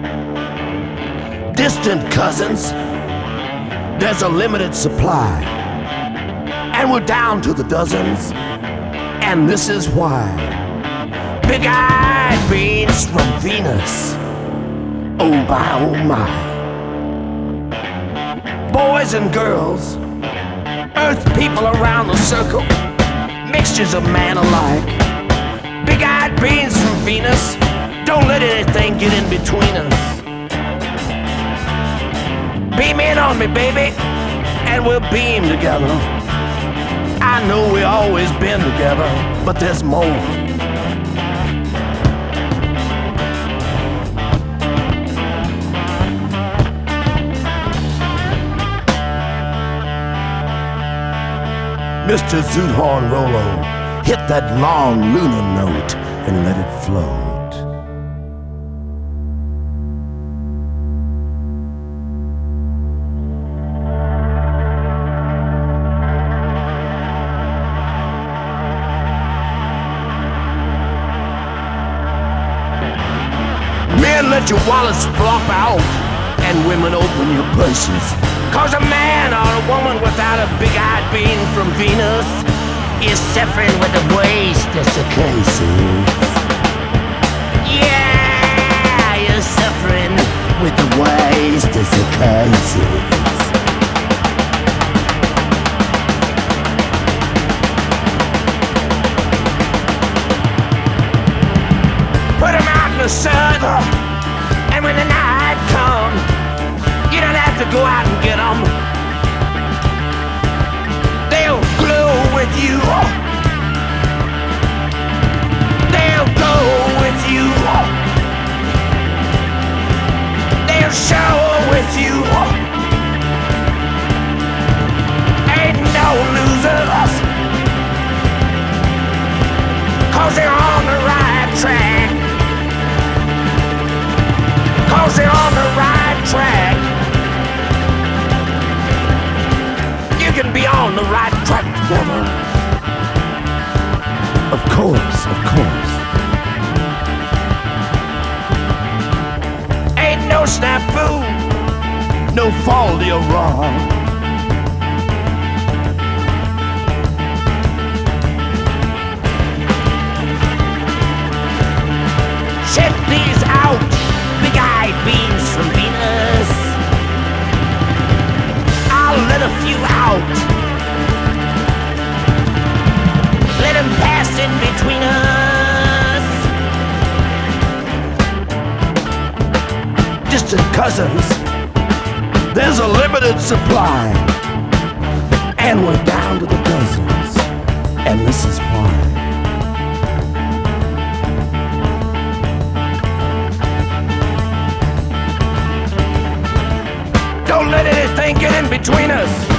Distant cousins, there's a limited supply, and we're down to the dozens, and this is why. Big-eyed beans from Venus, oh my, oh my. Boys and girls, earth people around the circle, mixtures of man alike. Big-eyed beans from Venus, don't let anything get in between us. Beam in on me, baby, and we'll beam together. I know we always been together, but there's more. Mr. Zoothorn Rollo, hit that long lunar note and let it float. Men, let your wallets flop out, and women, open your purses. 'Cause a man or a woman without a big-eyed bean from Venus is suffering with a waste desiccations. Yeah, you're suffering with the waste desiccations. Put 'em out in the sun, and when the night comes, you don't have to go out and get 'em. They'll glow with you. They'll go with you. They'll shower with you. Ain't no losers, 'cause they're on the right track. 'Cause they're on the right track. You can be on the right track together. Of course, of course. Ain't no snafu, no fault you're wrong. Check these out, big-eyed beans from Venus. I'll let a few out. Let them pass in between us. Distant cousins, there's a limited supply, and we're down to the dozens, and this is why. Don't let anything get in between us.